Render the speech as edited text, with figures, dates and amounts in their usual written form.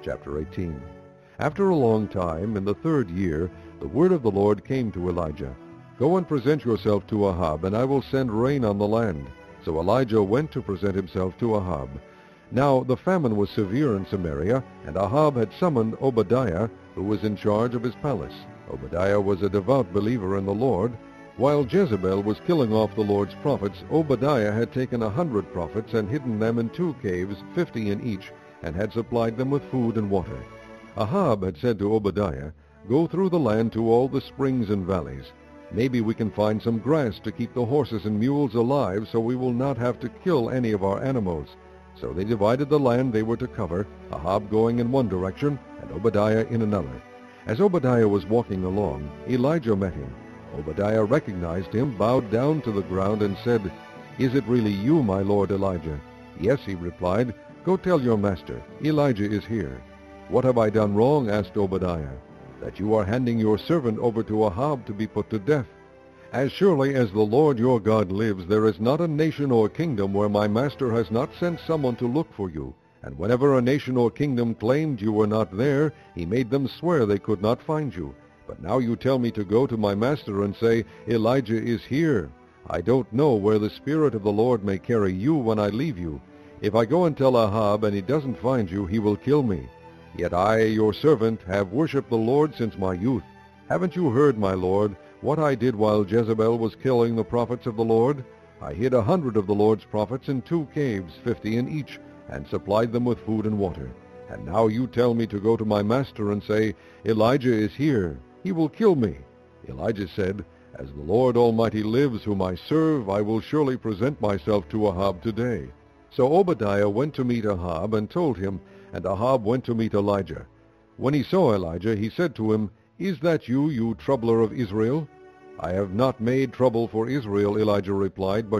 Chapter 18. After a long time, in the 3rd year, the word of the Lord came to Elijah. Go and present yourself to Ahab, and I will send rain on the land. So Elijah went to present himself to Ahab. Now the famine was severe in Samaria, and Ahab had summoned Obadiah, who was in charge of his palace. Obadiah was a devout believer in the Lord. While Jezebel was killing off the Lord's prophets, Obadiah had taken 100 prophets and hidden them in 2 caves, 50 in each, and had supplied them with food and water. Ahab had said to Obadiah, Go through the land to all the springs and valleys. Maybe we can find some grass to keep the horses and mules alive, so we will not have to kill any of our animals. So they divided the land they were to cover, Ahab going in one direction and Obadiah in another. As Obadiah was walking along, Elijah met him. Obadiah recognized him, bowed down to the ground, and said, Is it really you, my lord Elijah? Yes, he replied. Go tell your master, Elijah is here. What have I done wrong? Asked Obadiah. That you are handing your servant over to Ahab to be put to death. As surely as the Lord your God lives, there is not a nation or kingdom where my master has not sent someone to look for you. And whenever a nation or kingdom claimed you were not there, he made them swear they could not find you. But now you tell me to go to my master and say, Elijah is here. I don't know where the Spirit of the Lord may carry you when I leave you. If I go and tell Ahab and he doesn't find you, he will kill me. Yet I, your servant, have worshipped the Lord since my youth. Haven't you heard, my lord, what I did while Jezebel was killing the prophets of the Lord? I hid 100 of the Lord's prophets in 2 caves, 50 in each, and supplied them with food and water. And now you tell me to go to my master and say, Elijah is here. He will kill me. Elijah said, As the Lord Almighty lives, whom I serve, I will surely present myself to Ahab today. So Obadiah went to meet Ahab and told him, and Ahab went to meet Elijah. When he saw Elijah, he said to him, Is that you, you troubler of Israel? I have not made trouble for Israel, Elijah replied, but